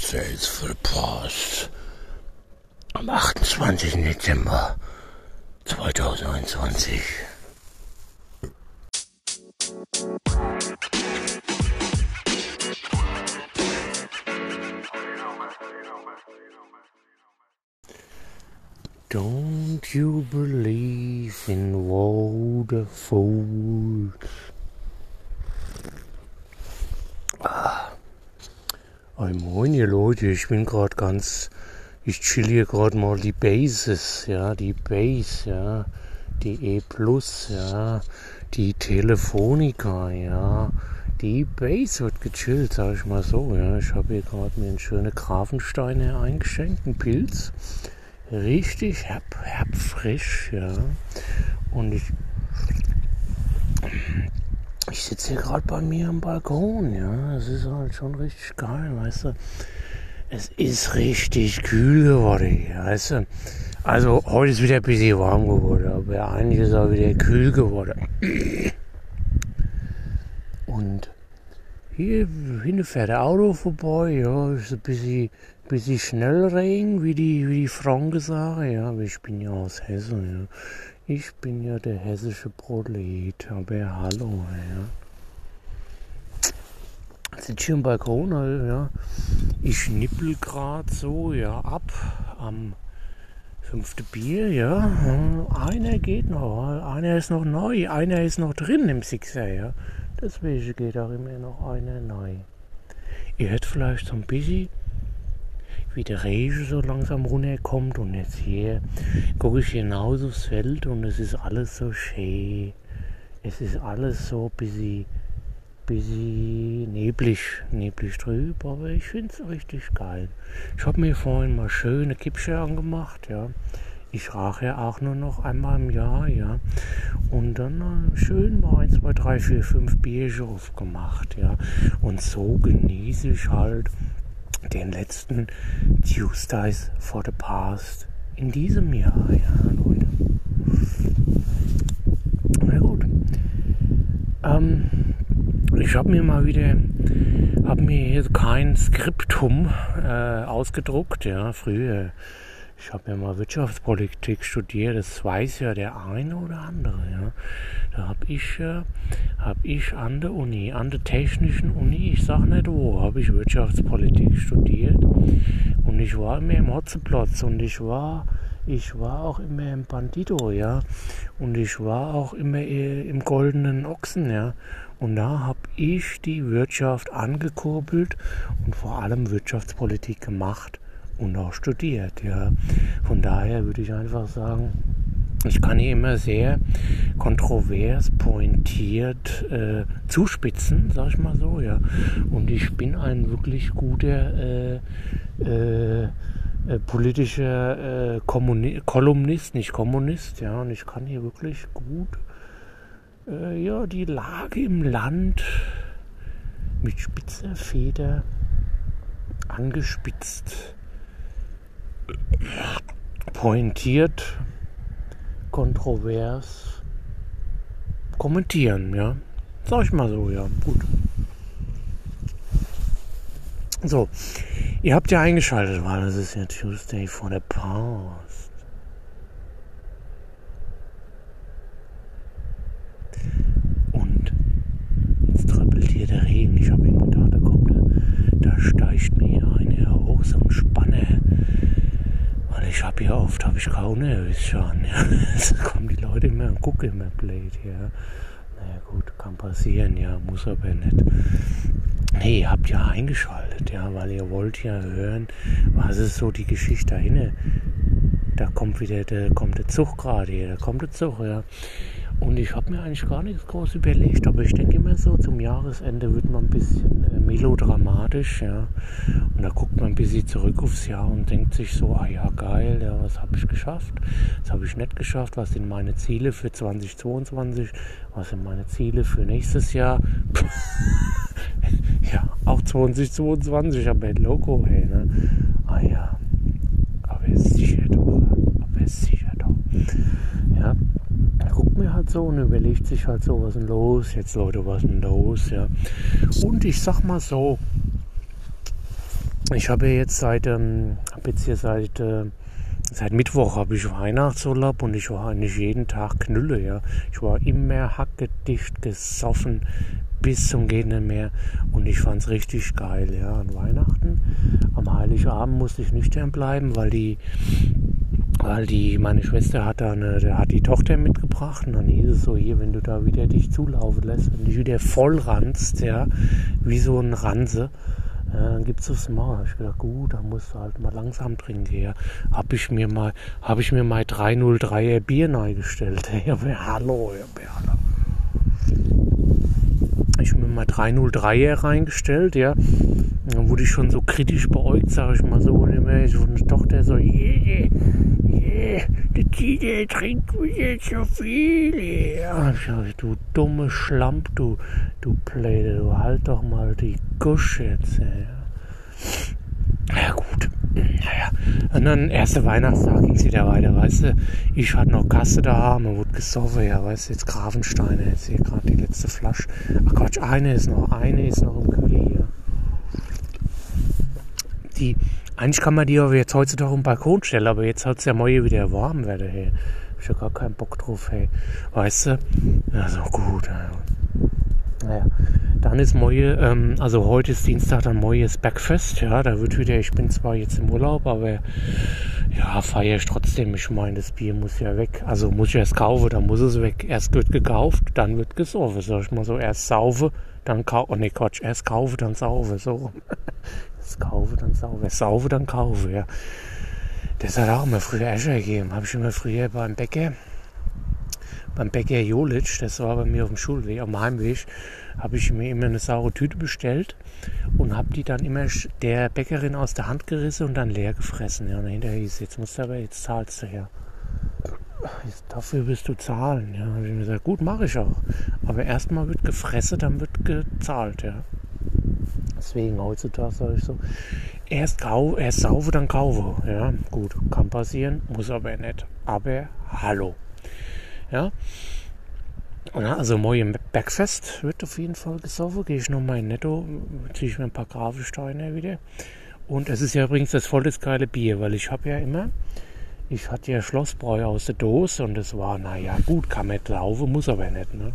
Tuesdays for the Past am 28. Dezember 2021. Don't you believe in waterfalls? Moin ihr Leute, ich chill hier gerade mal die Bases, ja, die Base, ja, die E+, ja, die Telefonica, ja, die Base wird gechillt, sag ich mal so, ja, ich habe hier gerade mir einen schönen Grafenstein eingeschenkt, einen Pilz, richtig herb frisch, ja, und ich sitze hier gerade bei mir am Balkon, ja, es ist halt schon richtig geil, weißt du. Es ist richtig kühl geworden, weißt du. Also heute ist wieder ein bisschen warm geworden, aber eigentlich ist es auch wieder kühl geworden. Und hier hinten fährt ein Auto vorbei, ja, ist ein bisschen Schnellregen, wie die Franken sagen, ja, aber ich bin ja aus Hessen, ja. Ich bin ja der hessische Prolet, aber hallo, ja. Sitze hier im Balkon, ja. Ich schnippel gerade so, ja, ab am 5. Bier, ja. Einer geht noch, einer ist noch neu, einer ist noch drin im Sixer, ja. Deswegen geht auch immer noch einer neu. Ihr hört vielleicht so ein bisschen, wie der Regen so langsam runterkommt und jetzt hier gucke ich hinaus aufs Feld und es ist alles so schön. Es ist alles so ein bisschen neblig trüb, aber ich finde es richtig geil. Ich habe mir vorhin mal schöne Kippsche angemacht, ja. Ich rauche ja auch nur noch einmal im Jahr, ja. Und dann schön mal 1, 2, 3, 4, 5 Bierchen aufgemacht, ja. Und so genieße ich halt den letzten Tuesdays for the Past in diesem Jahr, ja, Leute. Na gut. Ich habe mir hier kein Skriptum ausgedruckt, ja, früher. Ich habe ja mal Wirtschaftspolitik studiert, das weiß ja der eine oder andere, ja. Da habe ich an der Uni, an der technischen Uni, ich sag nicht wo, habe ich Wirtschaftspolitik studiert und ich war immer im Hotzeplatz und ich war auch immer im Bandito, ja, und ich war auch immer im Goldenen Ochsen, ja, und da habe ich die Wirtschaft angekurbelt und vor allem Wirtschaftspolitik gemacht und auch studiert, ja. Von daher würde ich einfach sagen, ich kann hier immer sehr kontrovers, pointiert zuspitzen, sag ich mal so, ja. Und ich bin ein wirklich guter politischer Kolumnist, nicht Kommunist, ja. Und ich kann hier wirklich gut die Lage im Land mit spitzer Feder angespitzt, pointiert, kontrovers kommentieren, ja. Sag ich mal so, ja, gut. So, ihr habt ja eingeschaltet, weil das ist ja Tuesday for the Past. Und jetzt tröppelt hier der Regen. Ich habe ihm gedacht, da steigt mir einer hoch, so ein Spanner. Weil ich habe hier oft, ich kaum schon, ja. Da kommen die Leute immer und gucken immer blöd, ja. Naja gut, kann passieren, ja, muss aber nicht. Nee, ihr habt ja eingeschaltet, ja, weil ihr wollt ja hören, was ist so die Geschichte dahinter. Da kommt der Zug gerade hier, da kommt der Zug, ja. Und ich habe mir eigentlich gar nichts groß überlegt, aber ich denke immer so, zum Jahresende wird man ein bisschen melodramatisch, ja. Und da guckt man ein bisschen zurück aufs Jahr und denkt sich so, ah ja, geil, ja, was habe ich geschafft? Was habe ich nicht geschafft? Was sind meine Ziele für 2022? Was sind meine Ziele für nächstes Jahr? Ja, auch 2022, aber Logo, hey, ne? Ah ja, aber ist sicher doch. Ja, er guckt mir halt so und überlegt sich halt so, was ist denn los? Jetzt Leute, was ist denn los? Ja. Und ich sag mal so, Ich habe jetzt seit Mittwoch habe ich Weihnachtsurlaub und ich war eigentlich jeden Tag Knülle, ja. Ich war immer hackedicht gesoffen bis zum Geht nicht mehr und ich fand's richtig geil, ja. An Weihnachten, am Heiligabend musste ich nüchtern bleiben, weil meine Schwester hat hat die Tochter mitgebracht und dann hieß es so, hier, wenn du da wieder dich zulaufen lässt, wenn du dich wieder voll ranzt, ja, wie so ein Ranse, dann gibt's das mal. Ich gedacht, gut, da musst du halt mal langsam trinken, ja. Hab ich mir mal 303er Bier neigestellt, ja, hallo, ja, ich habe mir mal 303er reingestellt, ja. Und dann wurde ich schon so kritisch beäugt, sag ich mal so. Und immer so eine Tochter so, der Tine trinkt wieder zu viel. Ja. Ich sag, du dumme Schlamp, du Pläde, du halt doch mal die Gusch jetzt. Ja gut. Naja. Und dann, erster Weihnachtstag ging es wieder weiter, weißt du. Ich hatte noch Kasse da, man wurde gesoffen, ja, weißt du, jetzt Grafensteiner, jetzt hier gerade die letzte Flasche. Ach Quatsch, eine ist noch im Kühli hier. Eigentlich kann man die aber jetzt heutzutage im Balkon stellen, aber jetzt hat es ja morgen wieder warm werden, hey. Ich hab gar keinen Bock drauf, hey. Weißt du? Ja, so gut, ja. Naja, dann ist morgen, also heute ist Dienstag, dann morgen ist Bergfest, ja, da wird wieder, ich bin zwar jetzt im Urlaub, aber ja, feiere ich trotzdem, ich meine, das Bier muss ja weg, also muss ich erst kaufen, dann muss es weg, erst wird gekauft, dann wird gesoffen, sag ich mal so, erst saufe, dann kaufe, erst kaufe, dann saufe, so, erst kaufe, dann saufe, dann kaufe, ja, das hat auch immer früher Escher gegeben, habe ich immer früher beim Bäcker Jolic, das war bei mir auf dem Schulweg, auf dem Heimweg, habe ich mir immer eine saure Tüte bestellt und habe die dann immer der Bäckerin aus der Hand gerissen und dann leer gefressen. Ja, und hinterher hieß, jetzt zahlst du ja. Dafür wirst du zahlen. Ja, habe ich mir gesagt, gut, mache ich auch. Aber erstmal wird gefressen, dann wird gezahlt, ja. Deswegen heutzutage sage ich so, erst saufe, dann kaufe. Ja, gut, kann passieren, muss aber nicht. Aber hallo. Ja, also morgen Bergfest wird auf jeden Fall gesoffen. Gehe ich nochmal in Netto, ziehe ich mir ein paar Grafensteine wieder. Und es ist ja übrigens das voll das geile Bier, weil ich hatte ja Schlossbräu aus der Dose und das war, naja gut, kann man laufen, muss aber nicht, ne?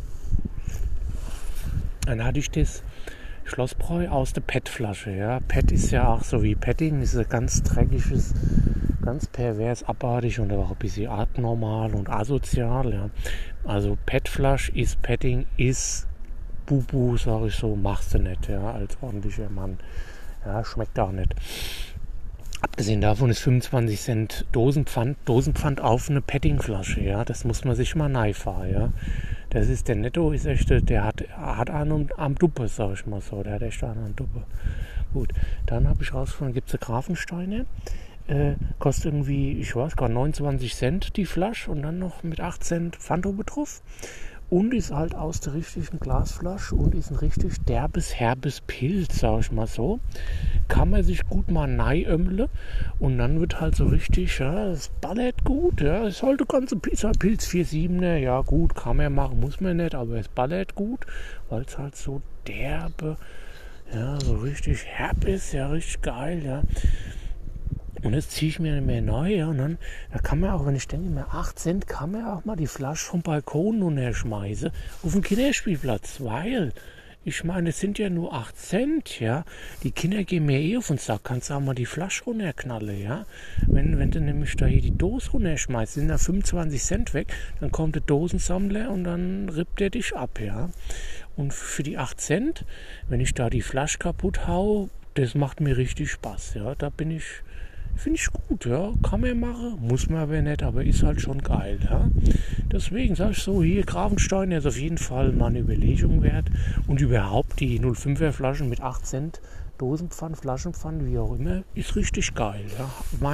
Dann hatte ich das Schlossbräu aus der PET-Flasche, ja. PET ist ja auch so wie Petting, ist ein ganz dreckiges, ganz pervers, abartig und auch ein bisschen abnormal und asozial, ja. Also PET-Flasch ist Petting, ist Bubu, sag ich so, machst du nicht, ja, als ordentlicher Mann. Ja, schmeckt auch nicht. Abgesehen davon ist 25 Cent Dosenpfand auf eine Petting-Flasche, ja. Das muss man sich mal neifahren, ja. Das ist der Netto, ist echt, der hat einen am Duppe, sag ich mal so. Der hat echt einen am Duppe. Gut, dann habe ich rausgefunden, gibt es Grafensteine. Kostet irgendwie, ich weiß gar 29 Cent die Flasche und dann noch mit 8 Cent Pfand oben drauf. Und ist halt aus der richtigen Glasflasche und ist ein richtig herbes Pilz, sag ich mal so. Kann man sich gut mal neiömmeln und dann wird halt so richtig, ja, es ballert gut, ja. Es sollte ganze Pilz 4,7er, ja gut, kann man machen, muss man nicht, aber es ballert gut, weil es halt so derbe, ja, so richtig herb ist, ja, richtig geil, ja. Und jetzt ziehe ich mir nicht mehr neu, ja, und dann, da kann man auch, wenn ich denke, mir 8 Cent, kann man auch mal die Flasche vom Balkon runterschmeißen auf den Kinderspielplatz, weil, ich meine, es sind ja nur 8 Cent, ja, die Kinder gehen mir eh auf den Sack, kannst du auch mal die Flasche runterknallen, ja, wenn du nämlich da hier die Dose runterschmeißt, sind da 25 Cent weg, dann kommt der Dosensammler und dann rippt der dich ab, ja, und für die 8 Cent, wenn ich da die Flasche kaputt hau, das macht mir richtig Spaß, ja, finde ich gut, ja, kann man machen, muss man aber nicht, aber ist halt schon geil, ja. Deswegen sage ich so, hier Grafenstein ist auf jeden Fall mal eine Überlegung wert und überhaupt die 0,5er Flaschen mit 8 Cent Dosenpfand, Flaschenpfand, wie auch immer, ist richtig geil, ja.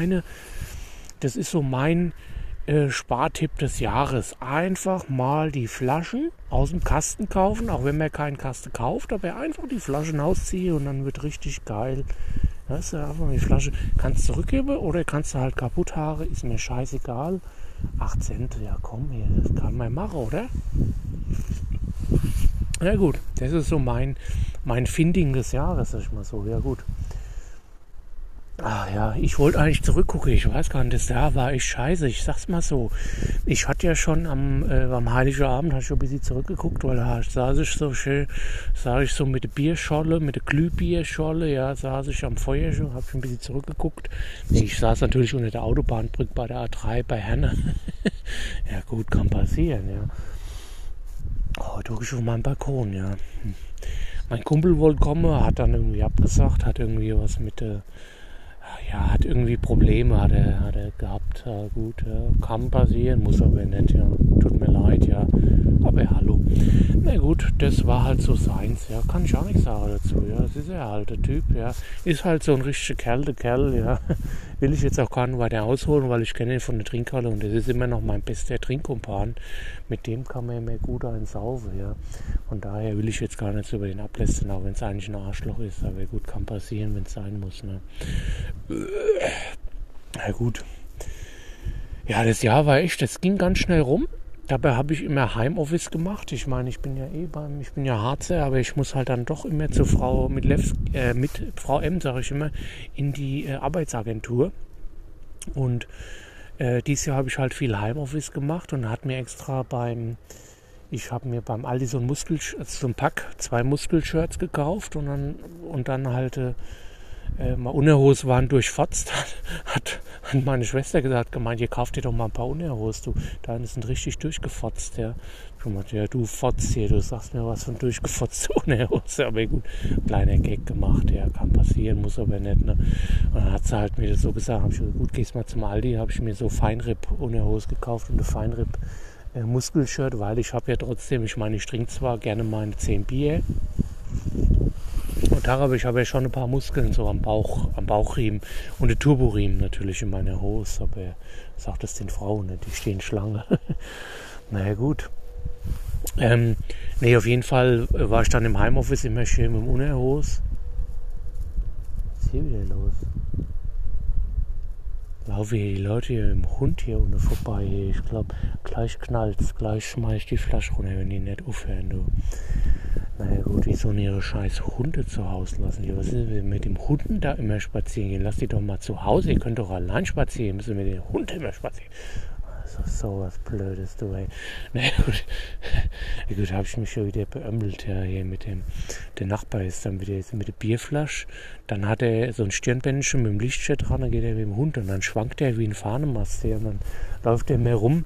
Das ist so mein Spartipp des Jahres. Einfach mal die Flaschen aus dem Kasten kaufen, auch wenn man keinen Kasten kauft, aber einfach die Flaschen ausziehen und dann wird richtig geil. Das ist einfach die Flasche. Kannst du zurückgeben oder kannst du halt kaputt haaren, ist mir scheißegal. 8 Cent, ja komm, hier, das kann man machen, oder? Ja gut, das ist so mein Finding des Jahres, sag ich mal so, ja gut. Ah ja, ich wollte eigentlich zurückgucken. Ich weiß gar nicht, das Jahr war echt scheiße. Ich sag's mal so. Ich hatte ja schon am Heiligen Abend hatte ich schon ein bisschen zurückgeguckt, weil da saß ich so schön, saß ich so mit der Bierscholle, mit der Glühbierscholle, ja, saß ich am Feuer schon, hab schon ein bisschen zurückgeguckt. Nee, ich saß natürlich unter der Autobahnbrücke bei der A3 bei Herne. Ja gut, kann passieren, ja. Oh, drücke ich auf meinem Balkon, ja. Mein Kumpel wollte kommen, hat dann irgendwie abgesagt, hat irgendwie was mit ja, hat irgendwie Probleme, hat er gehabt. Ja, gut, ja, kann passieren, muss aber nicht, ja. Tut mir leid, ja. Aber hallo. Na gut, das war halt so seins, ja. Kann ich auch nichts sagen dazu, ja. Das ist ja halt der Typ, ja. Ist halt so ein richtiger Kerl, der Kerl, ja. Will ich jetzt auch gar nicht weiter ausholen, weil ich kenne ihn von der Trinkhalle und das ist immer noch mein bester Trinkkumpan. Mit dem kann man immer gut einsaufen, ja. Von daher will ich jetzt gar nicht so über den ablästern, auch wenn es eigentlich ein Arschloch ist. Aber gut, kann passieren, wenn es sein muss, ne. Na gut. Ja, das Jahr war echt, das ging ganz schnell rum. Dabei habe ich immer Heimoffice gemacht. Ich meine, ich bin ja Harzer, aber ich muss halt dann doch immer zu mit Frau M, sage ich immer, in die Arbeitsagentur. Und dieses Jahr habe ich halt viel Heimoffice gemacht und hat mir extra ich habe mir beim Aldi so ein Pack, 2 Muskelshirts gekauft und dann halt mal Unterhosen waren durchfotzt, hat meine Schwester gemeint, ihr kauft dir doch mal ein paar Unterhosen, du, deine sind richtig durchgefotzt, ja. Ich meinte, ja, du Fotz hier, du sagst mir was von durchgefotzte Unterhose, aber gut, kleiner Gag gemacht, ja, kann passieren, muss aber nicht, ne. Und dann hat sie halt mir das so gesagt, habe ich gesagt, gut, gehst mal zum Aldi, habe ich mir so Feinripp-Unterhose gekauft und eine Feinripp Muskelshirt, weil ich habe ja trotzdem, ich meine, ich trinke zwar gerne meine 10 Bier, und ich habe ja schon ein paar Muskeln so am Bauchriemen und der Turboriemen natürlich in meiner Hose, aber sagt das den Frauen nicht, die stehen Schlange. Naja gut. Nee, auf jeden Fall war ich dann im Heimoffice immer schön mit dem Unterhose. Was ist hier wieder los? Laufe hier die Leute hier im Hund hier unten vorbei. Ich glaube, gleich knallt's, gleich schmeiß ich die Flasche runter, wenn die nicht aufhören, du. Naja gut, wie sollen ihre scheiß Hunde zu Hause lassen? Was ist denn mit dem Hunden da immer spazieren gehen? Lass die doch mal zu Hause, ihr könnt doch allein spazieren, müssen mit den Hunden immer spazieren. Das ist so was Blödes, du, ey. Naja gut, habe ich mich schon wieder beömmelt, ja, hier mit der Nachbar ist dann wieder mit der Bierflasche, dann hat er so ein Stirnbändchen mit dem Lichtschwert dran, dann geht er mit dem Hund und dann schwankt er wie ein Fahnemast, ja, und dann läuft er mehr rum.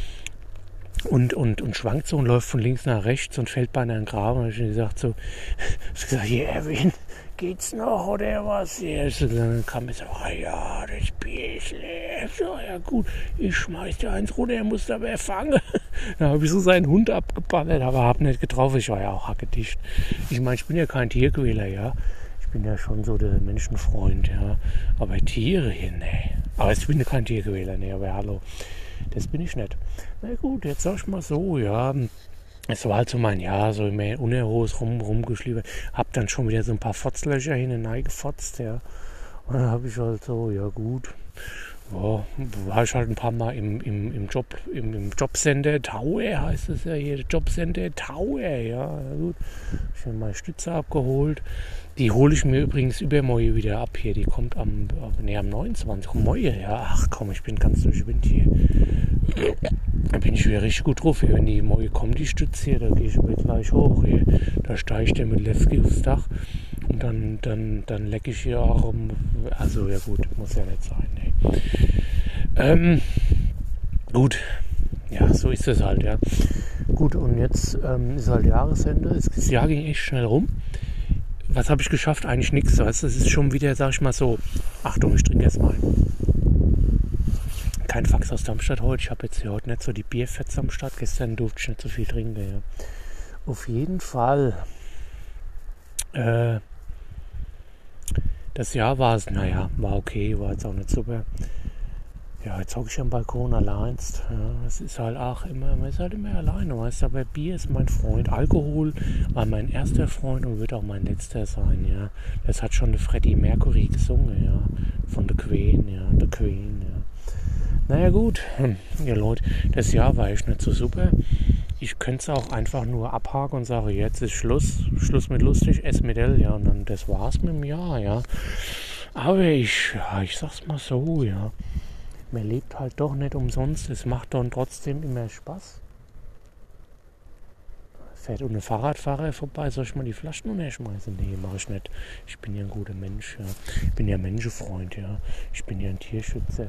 Und schwankt so und läuft von links nach rechts und fällt beinahe in den Graben. Und ich gesagt hier, Erwin, geht's noch oder was? Und dann kam er so, ja, das Bier ist leer. So, ja gut, ich schmeiß dir eins runter, er muss dabei fangen. Da habe ich so seinen Hund abgeballert, aber hab nicht getroffen. Ich war ja auch hackedicht. Ich meine, ich bin ja kein Tierquäler, ja. Ich bin ja schon so der Menschenfreund, ja. Aber Tiere hier, ne. Aber ich bin ja kein Tierquäler, ne, aber hallo. Das bin ich nicht. Na gut, jetzt sag ich mal so, ja. Es war halt so mein Jahr, so immer Unterhose rumgeschlieben. Hab dann schon wieder so ein paar Fotzlöcher hinein gefotzt, ja. Und dann habe ich halt so, ja gut. Ja, war ich halt ein paar Mal im Jobcenter Tower, heißt es ja hier, Jobcenter Tower, ja, gut. Ich habe meine Stütze abgeholt. Die hole ich mir übrigens übermorgen wieder ab hier. Die kommt am 29. Morgen, ja. Ach komm, ich bin ganz durch den Wind hier. Da bin ich wieder richtig gut drauf. Wenn die morgen kommt, die Stütze hier, da gehe ich aber gleich hoch hier. Da steige ich dann mit Lewski aufs Dach. Und dann lecke ich hier auch also ja gut, muss ja nicht sein. Nee. Gut. Ja, so ist es halt, ja. Gut, und jetzt ist halt Jahresende. Das Jahr ging echt schnell rum. Was habe ich geschafft? Eigentlich nichts. Weißt du, das ist schon wieder, sag ich mal so. Achtung, ich trinke erstmal ein. Kein Fax aus Darmstadt heute. Ich habe jetzt hier heute nicht so die Bierfetz am Start. Gestern durfte ich nicht so viel trinken. Ja. Auf jeden Fall. Das Jahr war es, war okay, war jetzt auch nicht super. Ja, jetzt hocke ich am Balkon allein. Ja, es ist halt auch immer, man ist halt immer alleine, weißt du, aber Bier ist mein Freund. Alkohol war mein erster Freund und wird auch mein letzter sein, ja. Das hat schon der Freddie Mercury gesungen, ja. Von The Queen, ja. The Queen, ja. Naja gut, ja Leute, das Jahr war echt nicht so super. Ich könnte es auch einfach nur abhaken und sagen, jetzt ist Schluss mit lustig, ess mit L, ja, und dann das war's mit dem Jahr, ja. Aber ich sag's mal so, ja. Man lebt halt doch nicht umsonst. Es macht dann trotzdem immer Spaß. Fährt ohne Fahrradfahrer vorbei, soll ich mal die Flaschen runterschmeißen? Nee, mache ich nicht. Ich bin ja ein guter Mensch, ja. Ich bin ja Menschenfreund, ja. Ich bin ja ein Tierschützer.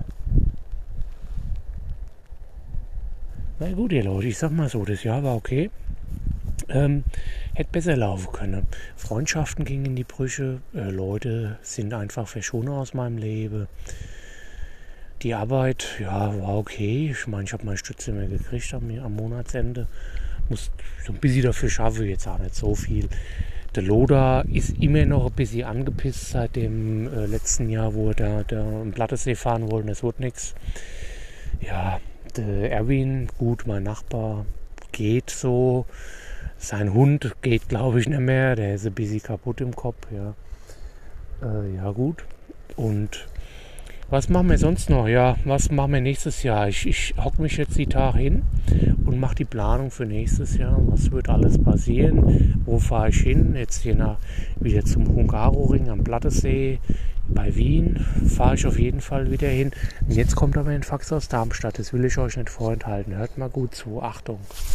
Na gut, ihr Leute, ich sag mal so, das Jahr war okay. Hätte besser laufen können. Freundschaften gingen in die Brüche. Leute sind einfach verschwunden aus meinem Leben. Die Arbeit, ja, war okay. Ich meine, ich habe meine Stütze mehr gekriegt am Monatsende. Muss so ein bisschen dafür schaffen, jetzt auch nicht so viel. Der Loda ist immer noch ein bisschen angepisst seit dem letzten Jahr, wo er da im Plattensee fahren wollte. Das wurde nichts. Ja, der Erwin, gut, mein Nachbar, geht so. Sein Hund geht, glaube ich, nicht mehr. Der ist ein bisschen kaputt im Kopf. Ja, ja gut. Und was machen wir sonst noch? Ja, was machen wir nächstes Jahr? Ich hocke mich jetzt die Tage hin und mache die Planung für nächstes Jahr. Was wird alles passieren? Wo fahre ich hin? Jetzt hier wieder zum Hungaroring am Plattensee. Bei Wien fahre ich auf jeden Fall wieder hin. Und jetzt kommt aber ein Fax aus Darmstadt. Das will ich euch nicht vorenthalten. Hört mal gut zu. Achtung.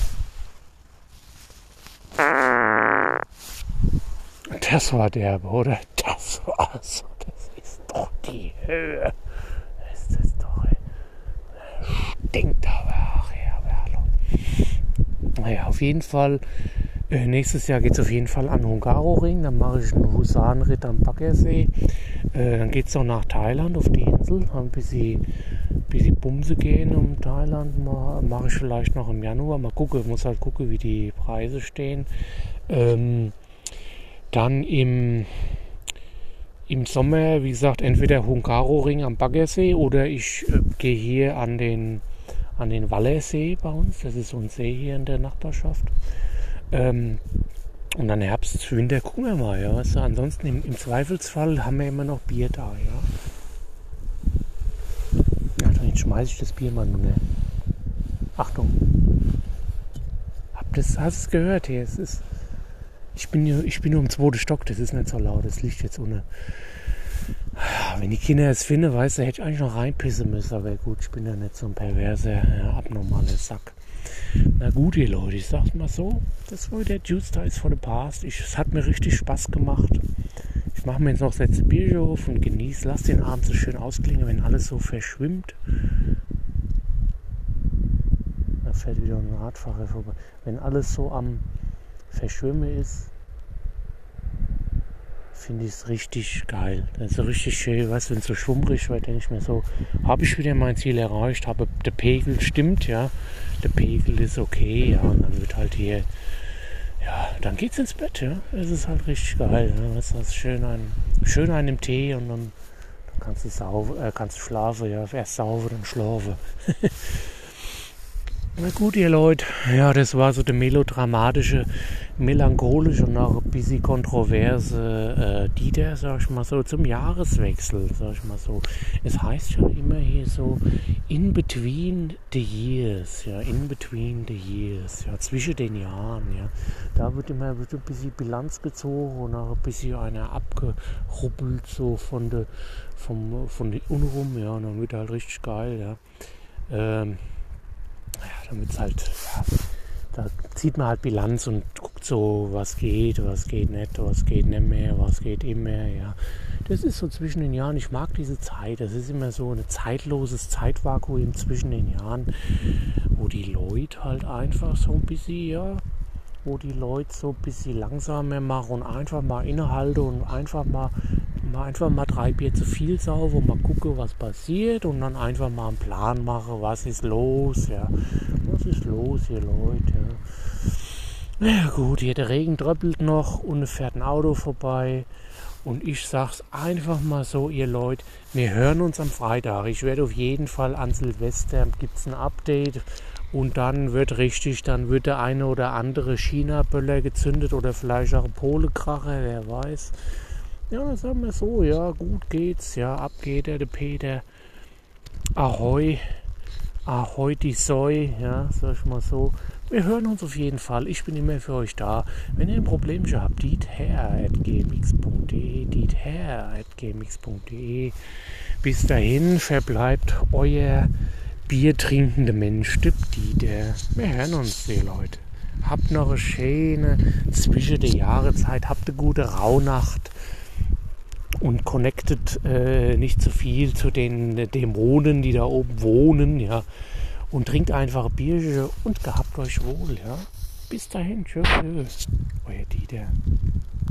Das war derbe, oder? Das war so. Das ist doch die Höhe. Das ist doch. Stinkt aber. Ach ja, hallo. Naja, auf jeden Fall. Nächstes Jahr geht es auf jeden Fall an Hungaroring. Dann mache ich einen Husarenritt am Baggersee. Dann geht es noch nach Thailand auf die Insel. Ein bisschen Bumse gehen um Thailand. Mache ich vielleicht noch im Januar. Mal gucken. Muss halt gucken, wie die Preise stehen. Dann im Sommer, wie gesagt, entweder Hungaroring am Baggersee oder ich gehe hier an den Wallersee bei uns. Das ist so ein See hier in der Nachbarschaft. Und dann Herbst, Winter gucken wir mal. Ja. Also ansonsten im Zweifelsfall haben wir immer noch Bier da. Ja. Ja, dann schmeiße ich das Bier mal runter. Achtung. Hast du es gehört? Hier, ich bin nur im 2. Stock, das ist nicht so laut, das liegt jetzt ohne. Wenn die Kinder es finden, weißt du, hätte ich eigentlich noch reinpissen müssen, aber gut, ich bin ja nicht so ein perverser, abnormaler Sack. Na gut, ihr Leute, ich sag's mal so, das war der Juice Ties for the Past. Es hat mir richtig Spaß gemacht. Ich mache mir jetzt noch das Bier auf und genieße, lass den Abend so schön ausklingen, wenn alles so verschwimmt. Da fährt wieder ein Radfahrer vorbei. Wenn alles so am Verschwimmen ist, finde ich es richtig geil. Das ist so richtig schön, weißt du, wenn es so schwummrig wird, denke ich mir so, habe ich wieder mein Ziel erreicht, der Pegel stimmt, ja, der Pegel ist okay, ja, und dann wird halt hier, ja, dann geht's ins Bett, ja, es ist halt richtig geil, ja, weißt du, schön einen im Tee und dann kannst du schlafen, ja, erst saufen, dann schlafen. Na gut, ihr Leute, ja, das war so der melodramatische, melancholische und auch ein bisschen kontroverse Dieter, sag ich mal so, zum Jahreswechsel, sag ich mal so. Es heißt ja immer hier so, in between the years, ja, zwischen den Jahren, ja. Da wird ein bisschen Bilanz gezogen und auch ein bisschen einer abgeruppelt, so von der Unrum, ja, und dann wird halt richtig geil, ja. Ja, damit es halt, ja, da zieht man halt Bilanz und guckt so, was geht nicht, was geht nicht mehr, was geht immer, ja. Das ist so zwischen den Jahren, ich mag diese Zeit, das ist immer so ein zeitloses Zeitvakuum zwischen den Jahren, wo die Leute halt einfach so ein bisschen, ja, langsamer machen und einfach mal innehalten und einfach mal 3 Bier zu viel saufen und mal gucken, was passiert und dann einfach mal einen Plan machen, was ist los, ja. Was ist los hier, Leute, ja. Ja gut, hier der Regen tröppelt noch und es fährt ein Auto vorbei und ich sag's einfach mal so, ihr Leute, wir hören uns am Freitag. Ich werde auf jeden Fall an Silvester, gibt's ein Update und dann wird der eine oder andere China-Böller gezündet oder vielleicht auch ein Polekracher, wer weiß. Ja, dann sagen wir so, ja, gut geht's, ja, ab geht der Peter. Ahoi Ahoi die Soi, ja, sag ich mal so. Wir hören uns auf jeden Fall. Ich bin immer für euch da. Wenn ihr ein Problem habt, dietherr@gmx.de. Bis dahin verbleibt euer biertrinkende Mensch, der Dieter. Wir hören uns, die Leute. Habt noch eine schöne zwischen der Jahreszeit. Habt eine gute Rauhnacht. Und connectet nicht zu viel zu den Dämonen, die da oben wohnen, ja. Und trinkt einfach ein Bierchen und gehabt euch wohl, ja. Bis dahin, tschüss. Euer Dieter.